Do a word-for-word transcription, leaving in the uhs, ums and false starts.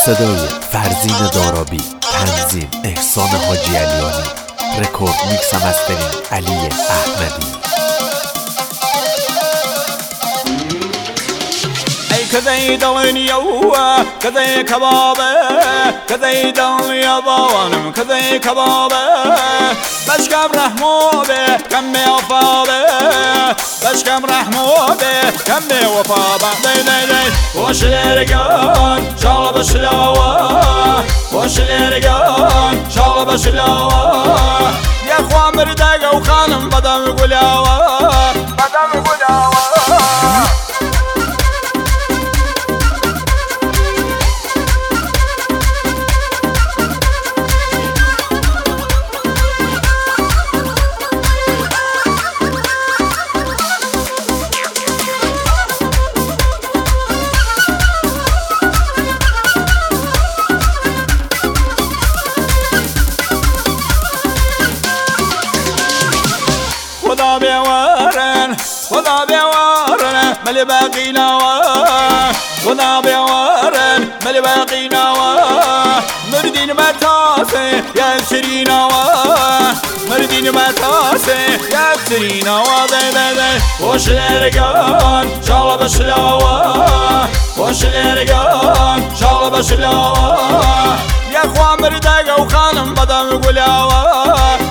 صدای فرزین دارابی، تنظیم احسان حاجی علیانی، رکورد میکس و مسترینگ علی احمدی. كذي دنيا كذي كبابه كذي دنيا بوانم كذي كبابه بشكم رحموبه كم وفابه بشكم رحموبه كم وفابه دي دي دي وش الرجال شغل بشلاوه وش الرجال شغل بشلاوه يا اخوان مردقه وخانم بدم قلاوه بدم قلاوه. خدا بیاورن خدا بیاورن ملی باقی نوا خدا بیاورن ملی باقی نوا مردین متاسه یکسری نوا مردین متاسه یکسری نوا دی دی دی وش الرجال شغل بشلاوه وش الرجال شغل بشلاوه یا اخوان مردقه وخانم بدم قلاوه